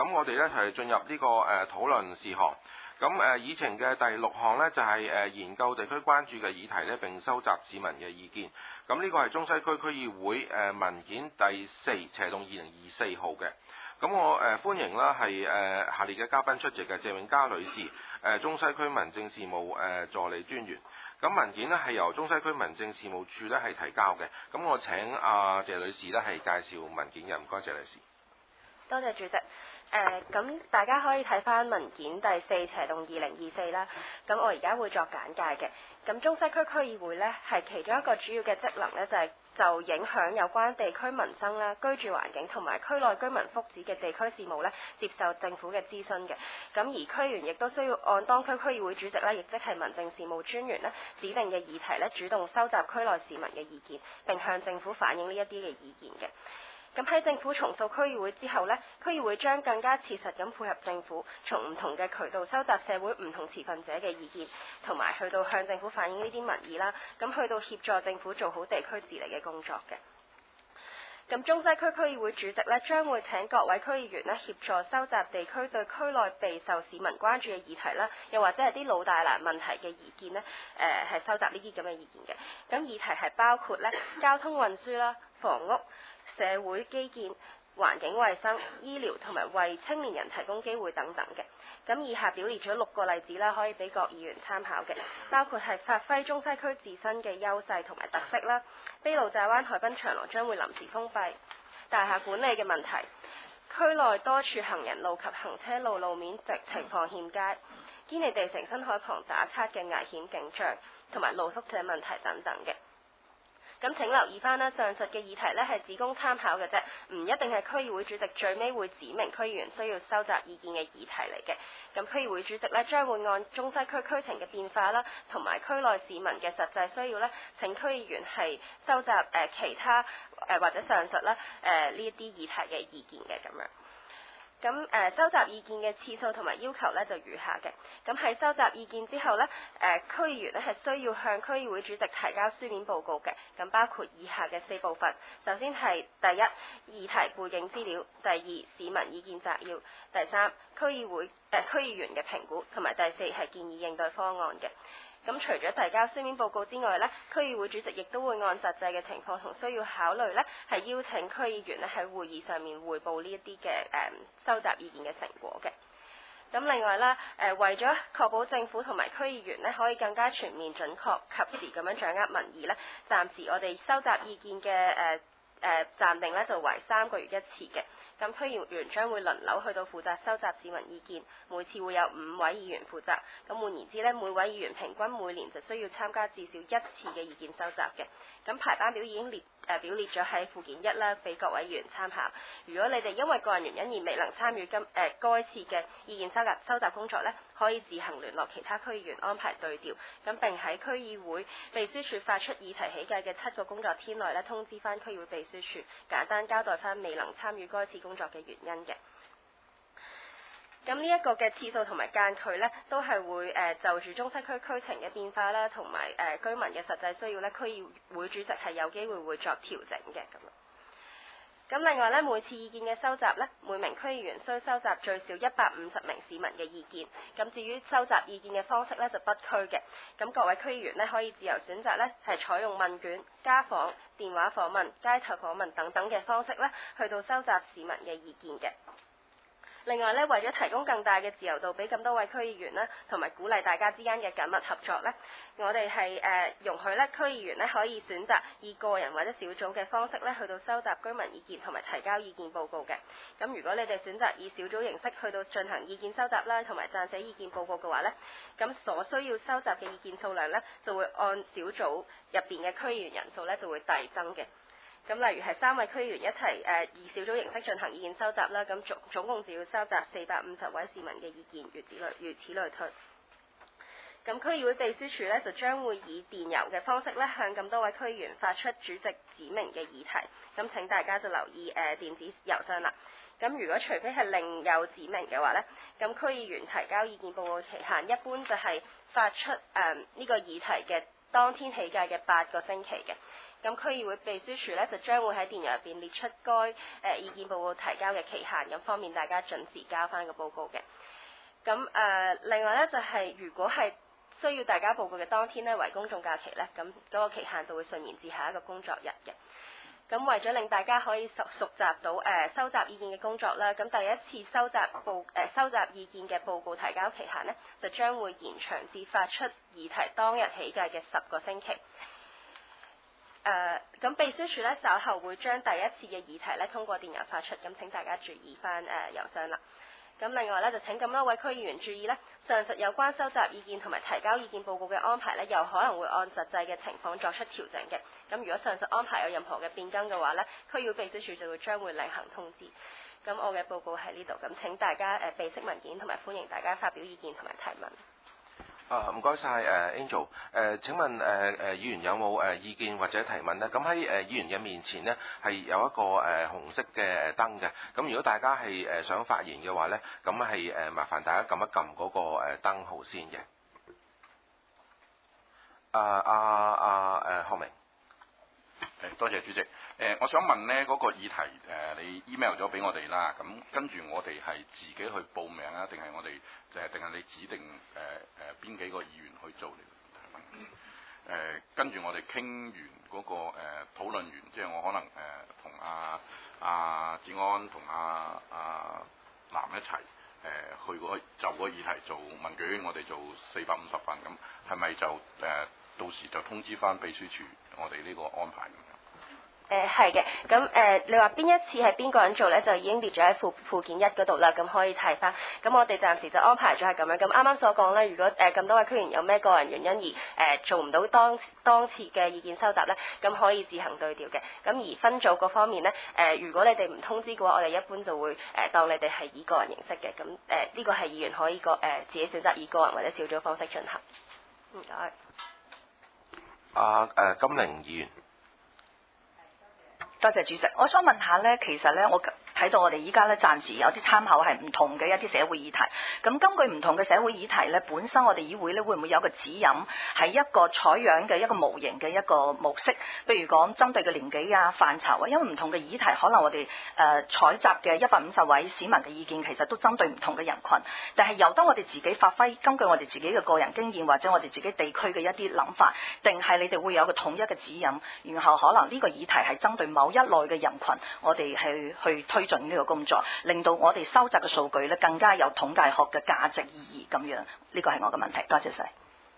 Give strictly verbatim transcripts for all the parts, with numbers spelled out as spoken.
咁我哋咧係進入呢、這個誒、呃、討論事項。咁誒、呃、議程嘅第六項呢，就係、是、誒、呃、研究地區關注嘅議題呢，並收集市民嘅意見。咁呢個係中西區區議會誒、呃、文件第四斜動二零二四號嘅。咁我誒、呃、歡迎啦係誒下列嘅嘉賓出席嘅，謝永嘉女士，誒、呃、中西區民政事務誒、呃、助理專員。咁文件呢係由中西區民政事務處呢係提交嘅。咁我請阿、啊、謝女士呢係介紹文件嘅，唔該謝女士。 多謝主席。誒咁、呃、大家可以睇翻文件第四斜動二零二四啦。咁我而家會作簡介嘅。咁中西區區議會呢，係其中一個主要嘅職能呢，就係、是、就影響有關地區民生啦、居住環境同埋區內居民福祉嘅地區事務呢，接受政府嘅諮詢嘅。咁而區員亦都需要按當區區議會主席呢，亦即係民政事務專員呢指定嘅議題呢，主動收集區內市民嘅意見，並向政府反映呢一啲嘅意見嘅。咁喺政府重塑區議會之後呢，區議會將更加切實咁配合政府，從唔同嘅渠道收集社會唔同持份者嘅意見，同埋去到向政府反映呢啲民意啦，咁去到協助政府做好地區治理嘅工作嘅。咁中西區區議會主席呢，將會請各位區議員呢協助收集地區對區內備受市民關注嘅議題啦，又或者係啲老大難問題嘅意見呢，誒、呃、係收集呢啲咁嘅意見嘅。咁議題係包括呢交通運輸啦、房屋、社會基建、環境衛生、醫療同埋為青年人提供機會等等嘅。咁以下表列咗六個例子啦，可以俾各議員參考嘅，包括係發揮中西區自身嘅優勢同埋特色啦，卑路乍灣海濱長廊將會臨時封閉，大廈管理嘅問題，區內多處行人路及行車路路面直情況欠佳，堅尼地城新海旁打卡嘅危險景象，同埋露宿者問題等等嘅。咁請留意翻啦，上述嘅議題呢係只供參考嘅啫，唔一定係區議會主席最尾會指明區議員需要收集意見嘅議題嚟嘅。咁區議會主席呢將會按中西區區情嘅變化啦，同埋區內市民嘅實際需要呢，請區議員係收集誒、呃、其他誒、呃、或者上述啦誒呢一啲議題嘅意見嘅咁樣。咁誒、呃、收集意見嘅次數同埋要求咧就如下嘅。咁喺收集意見之後咧，誒、呃、區議員咧係需要向區議會主席提交書面報告嘅。咁包括以下嘅四部分。首先係第一，議題背景資料；第二，市民意見摘要；第三，區議會誒、呃、區議員嘅評估；同埋第四係建議應對方案嘅。咁除咗提交書面報告之外呢，區議會主席亦都會按實際嘅情況同需要考慮呢，係邀請區議員咧喺會議上面彙報呢一啲嘅誒收集意見嘅成果嘅。咁另外啦，誒、呃、為咗確保政府同埋區議員咧可以更加全面、準確、及時咁樣掌握民意呢，暫時我哋收集意見嘅誒誒暫定呢就為三個月一次嘅。咁區議員將會輪流去到負責收集市民意見，每次會有五位議員負責。咁換言之咧，每位議員平均每年就需要參加至少一次嘅意見收集嘅。咁排班表已經列誒、呃、表列咗喺附件一啦，俾各位議員參考。如果你哋因為個人原因而未能參與今誒、呃、該次嘅意見收集收集工作咧，可以自行聯絡其他區議員安排對調。咁並喺區議會秘書處發出議題起計嘅七個工作天內咧，通知翻區議會秘書處，簡單交代翻未能參與該次工作嘅原因嘅。咁呢一個嘅次數同埋間距呢，都係會誒、呃、就住中西區區情嘅變化啦，同埋誒居民嘅實際需要呢，區議會主席係有機會會作調整嘅咁。咁另外呢，每次意見嘅收集呢，每名區議員需收集最少一百五十名市民嘅意見。咁至於收集意見嘅方式呢，就不拘嘅。咁各位區議員呢，可以自由選擇呢，係採用問卷、家訪、電話訪問、街頭訪問等等嘅方式呢，去到收集市民嘅意見嘅。另外咧，為咗提供更大嘅自由度俾咁多位區議員啦，同埋鼓勵大家之間嘅緊密合作咧，我哋係誒容許咧區議員咧可以選擇以個人或者小組嘅方式咧去到收集居民意見同埋提交意見報告嘅。咁如果你哋選擇以小組形式去到進行意見收集啦，同埋撰寫意見報告嘅話咧，咁所需要收集嘅意見數量咧就會按小組入邊嘅區議員人數咧就會遞增嘅。咁例如係三位區議員一齊誒、呃、以小組形式進行意見收集啦，咁總總共就要收集四百五十位市民嘅意見，如此類如此類推。咁區議會秘書處咧就將會以電郵嘅方式咧向咁多位區議員發出主席指明嘅議題，咁請大家就留意誒、呃、電子郵箱啦。咁如果除非係另有指明嘅話咧，咁區議員提交意見報告期限一般就係發出誒呢、呃這個議題嘅當天起計嘅八個星期嘅。 咁區議會秘書處咧就將會喺電郵入邊列出該誒、呃、意見報告提交嘅期限，咁方便大家準時交翻個報告嘅。咁誒、呃、另外咧就係、是、如果係需要大家報告嘅當天咧為公眾假期咧，咁嗰個期限就會順延至下一個工作日嘅。咁為咗令大家可以熟熟習到誒、呃、收集意見嘅工作啦，咁第一次收集報誒、呃、收集意見嘅報告提交期限呢，就將會延長至發出議題當日起計嘅十個星期。誒、呃，咁秘書處咧稍後會將第一次嘅議題咧通過電郵發出，咁請大家注意翻誒郵箱啦。咁另外咧就請咁多位區議員注意咧，上述有關收集意見同埋提交意見報告嘅安排咧，有可能會按實際嘅情況作出調整嘅。咁如果上述安排有任何嘅變更嘅話咧，區議會秘書處就會將會另行通知。咁我嘅報告喺呢度，咁請大家誒備悉文件同埋歡迎大家發表意見同埋提問。 啊，唔該晒誒 Angel。誒、呃，請問誒誒、呃、議員有冇誒意見或者提問呢？咁喺誒議員嘅面前呢，係有一個誒、呃、紅色嘅燈嘅。咁如果大家係誒想發言嘅話呢，咁係誒麻煩大家撳一撳嗰個誒燈號先嘅。啊啊啊誒，學明。 誒，多謝主席。誒、呃，我想問呢嗰、那個議題誒、呃，你 email 咗俾我哋啦。咁跟住我哋係自己去報名啊，定係我哋誒，定係你指定誒誒邊幾個議員去做呢個提問？誒，跟住我哋傾完嗰、那個誒、呃、討論完，即係我可能誒同阿阿志安同阿阿南一齊誒、呃、去嗰就嗰個議題做問卷，我哋做四百五十份，咁係咪就誒、呃、到時就通知翻秘書處我哋呢個安排？ 誒係嘅，咁誒、呃、你話邊一次係邊個人做咧，就已經列咗喺附附件一嗰度啦，咁可以睇翻。咁我哋暫時就安排咗係咁樣。咁啱啱所講咧，如果誒咁、呃、多位區議員有咩個人原因而誒、呃、做唔到當當次嘅意見收集咧，咁可以自行對調嘅。咁而分組嗰方面咧，誒、呃、如果你哋唔通知嘅話，我哋一般就會誒、呃、當你哋係以個人形式嘅。咁誒呢個係議員可以個誒、呃、自己選擇以個人或者小組方式進行。唔該。 阿誒金玲議員。 多謝主席，我想問下呢，其實呢，我睇到我哋依家呢，暫時有啲參考係唔同嘅一啲社會議題。咁根據唔同嘅社會議題呢，本身我哋議會呢會唔會有個指引，係一個採樣嘅一個模型嘅一個模式？譬如講針對嘅年紀啊、範疇啊，因為唔同嘅議題，可能我哋誒採集嘅一百五十位市民嘅意見，其實都針對唔同嘅人群。但係由得我哋自己發揮，根據我哋自己嘅個人經驗或者我哋自己地區嘅一啲諗法，定係你哋會有個統一嘅指引，然後可能呢個議題係針對某一類嘅人群，我哋係去推進呢個工作，令到我哋收集嘅數據咧更加有統計學嘅價值意義咁樣。呢個係我嘅問題，多謝晒。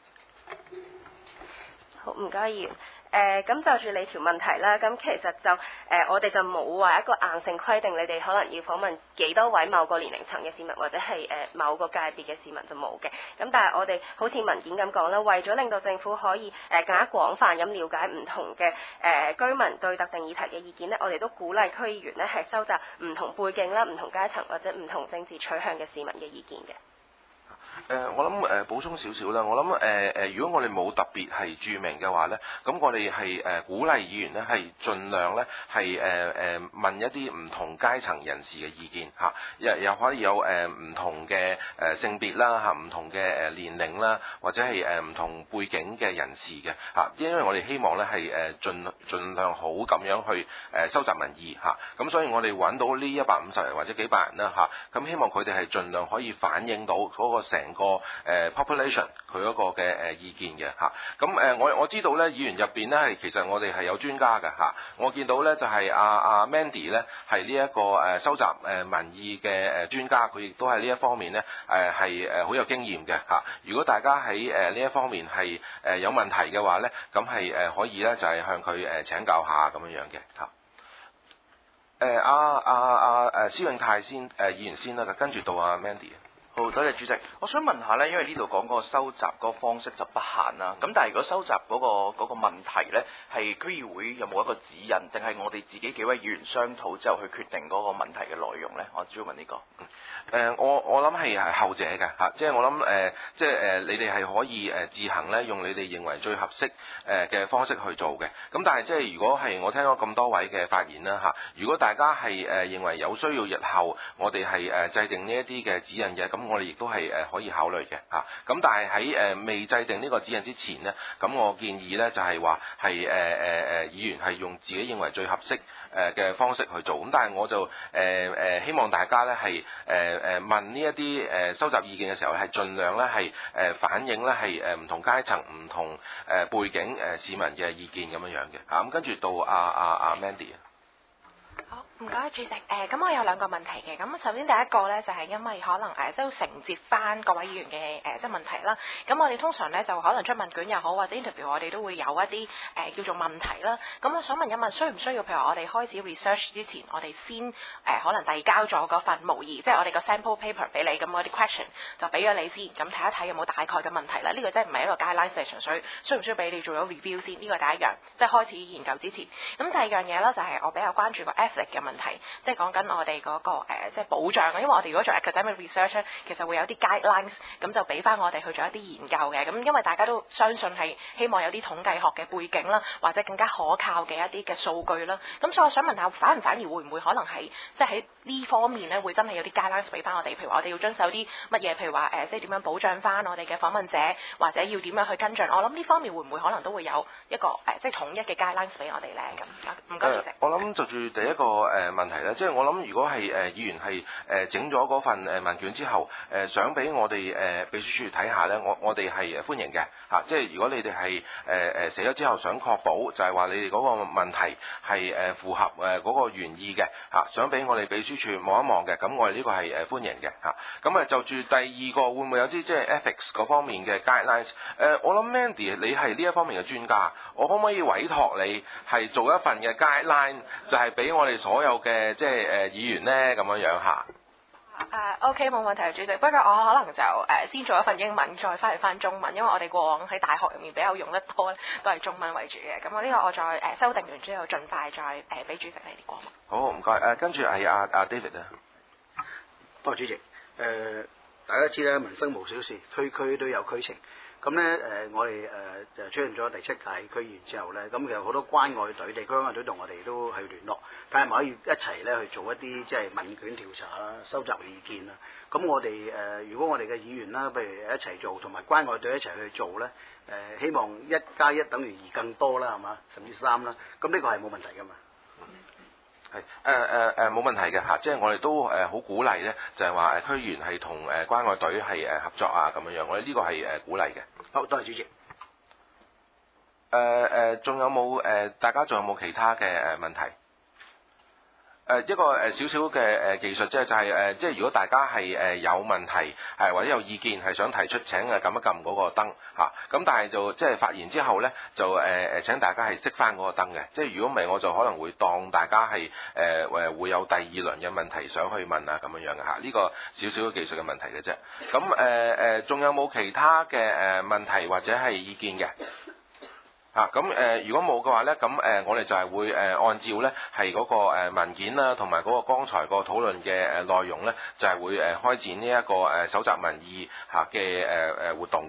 好，唔該議員。誒咁、呃、就住你條問題啦，咁其實就誒、呃、我哋就冇話一個硬性規定，你哋可能要訪問幾多位某個年齡層嘅市民，或者係誒、呃、某個界別嘅市民就冇嘅。咁但係我哋好似文件咁講啦，為咗令到政府可以誒、呃、更加廣泛咁了解唔同嘅誒、呃、居民對特定議題嘅意見咧，我哋都鼓勵區議員咧係收集唔同背景啦、唔同階層或者唔同政治取向嘅市民嘅意見嘅。 誒、呃，我諗誒、呃、補充少少啦。我諗誒誒，如果我哋冇特別係註明嘅話咧，咁我哋係誒鼓勵議員咧係盡量咧係誒誒問一啲唔同階層人士嘅意見嚇，又、啊、又可以有誒唔、呃、同嘅誒、呃、性別啦嚇，唔、啊、同嘅誒年齡啦，或者係誒唔同背景嘅人士嘅嚇、啊，因為我哋希望咧係誒盡盡量好咁樣去誒、呃、收集民意嚇，咁、啊、所以我哋揾到呢一百五十人或者幾百人啦嚇，咁、啊、希望佢哋係盡量可以反映到嗰個成個誒 population 佢嗰個嘅誒意見嘅嚇，咁誒我我知道咧議員入邊咧係其實我哋係有專家嘅嚇，我見到咧就係阿阿 Mandy 咧係呢一個誒收集誒民意嘅誒專家，佢亦都係呢一方面咧誒係誒好有經驗嘅嚇。如果大家喺誒呢一方面係誒有問題嘅話咧，咁係誒可以咧就係向佢誒請教下咁樣樣嘅嚇。誒阿阿阿誒施永泰先誒議員先啦，跟住到阿 Mandy。 好，多謝主席。我想問下咧，因為呢度講嗰個收集嗰個方式就不限啦。咁但係如果收集嗰、嗰個嗰、嗰個問題咧，係區議會有冇一個指引，定係我哋自己幾位議員商討之後去決定嗰個問題嘅內容咧？我主要問呢、呢個。誒、 呃，我我諗係係後者嘅嚇，即係我諗誒、呃，即係誒、呃，你哋係可以誒自行咧用你哋認為最合適誒嘅方式去做嘅。咁但係即係如果係我聽咗咁多位嘅發言啦嚇，如果大家係誒認為有需要日後我哋係誒制定呢一啲嘅指引嘅，咁咁我哋亦都係誒可以考慮嘅嚇。咁但係喺誒未制定呢個指引之前呢，咁我建議呢就係話係誒誒誒議員係用自己認為最合適誒嘅方式去做。咁但係我就誒誒希望大家呢係誒誒問呢一啲誒收集意見嘅時候係盡量呢係誒反映呢係誒唔同階層、唔同誒背景誒市民嘅意見咁樣樣嘅嚇。咁跟住到阿阿阿 Mandy 啊。 好，唔該主席。誒、呃，咁我有兩個問題嘅。咁首先第一個咧，就係、是、因為可能誒，即係承接翻各位議員嘅誒、呃，即係問題啦。咁我哋通常咧就可能出問卷又好，或者 interview 我哋都會有一啲誒、呃、叫做問題啦。咁我想問一問，需唔需要譬如我哋開始 research 之前，我哋先誒、呃、可能遞交咗嗰份模擬，即係我哋個 sample paper 俾你，咁嗰啲 question 就俾咗你先，咁睇一睇有冇大概嘅問題啦。呢、這個真係唔係一個 guideline，係純粹需唔需要俾你做咗 review 先？呢、這個第一樣，即係開始研究之前。咁第二樣嘢咧，就係、是、我比較關注個 ethic 嘅問題。即係講緊我哋嗰、那個、呃、即係保障嘅，因為我哋如果做 academic research 咧，其實會有啲 guidelines，咁就俾翻我哋去做一啲研究嘅。咁因為大家都相信係希望有啲統計學嘅背景啦，或者更加可靠嘅一啲嘅數據啦。咁所以我想問下，反唔反而會唔會可能係即係喺呢方面咧，會真係有啲 guidelines 俾翻我哋？譬如話我哋要遵守啲乜嘢？譬如話誒、呃，即係點樣保障翻我哋嘅訪問者，或者要點樣去跟進？我諗呢方面會唔會可能都會有一個誒、呃，即係統一嘅 guidelines 俾我哋咧？咁唔該主席。 我諗就住第一個誒問題咧，即係我諗如果係誒議員係誒整咗嗰份誒問卷之後，誒想俾我哋誒秘書處睇下咧，我我哋係歡迎嘅嚇。即係如果你哋係誒誒寫咗之後想確保就係話你哋嗰個問題係誒符合誒嗰個原意嘅嚇，想俾我哋秘書處望一望嘅，咁我哋呢個係誒歡迎嘅嚇。咁啊就住第二個會唔會有啲即係 ethics 嗰方面嘅 guidelines？誒我諗 Mandy 你係呢一方面嘅專家，我可唔可以委託你係做一份嘅 guideline，就係俾我哋所有嘅即係誒議員咧咁樣樣嚇？ 誒 OK 冇問題，主席。不過我可能就誒、uh, 先做一份英文，再翻嚟翻中文，因為我哋過往喺大學入面比較用得多咧，都係中文為主嘅。咁我呢個我再誒、uh, 修訂完之後，盡快再誒俾、uh, 主席你哋過。 好，唔該。誒跟住係阿阿 David 啊。 多謝主席。誒、呃、大家知啦，民生無小事，區區都有區情。咁咧誒，我哋誒就出現咗第七屆區議員之後咧，咁其實好多關愛隊、地區關愛隊同我哋都去聯絡，睇下咪可以一齊咧去做一啲即係問卷調查啦、收集意見啦。咁我哋誒、呃，如果我哋嘅議員啦，譬如一齊做，同埋關愛隊一齊去做咧，誒、呃、希望一加一等於二更多啦，係嘛？甚至三啦。咁呢個係冇問題噶嘛。 係誒誒誒冇問題嘅嚇，即係我哋都誒好鼓勵咧，就係話誒區議員係同誒關愛隊係誒合作啊咁樣樣，我哋呢個係誒鼓勵嘅。 好，多謝主席。 誒誒，仲有冇誒？大家仲有冇其他嘅誒問題？誒一個誒少少嘅誒技術，即係就係誒，即係如果大家係誒有問題係或者有意見係想提出，請誒撳一撳嗰個燈嚇。咁但係就即係發言之後咧，就誒誒請大家係熄翻嗰個燈嘅。即係如果唔係，我就可能會當大家係誒誒會有第二輪嘅問題想去問啊咁樣樣嘅嚇。呢個少少嘅技術嘅問題嘅啫。咁誒誒，仲有冇其他嘅誒問題或者係意見嘅？啊，咁誒、呃，如果冇嘅話咧，咁誒、呃，我哋就係會誒、呃、按照咧係嗰個誒文件啦，同埋嗰個剛才個討論嘅誒內容咧，就係、是、會誒開展呢一個誒搜集民意嚇嘅誒誒活動。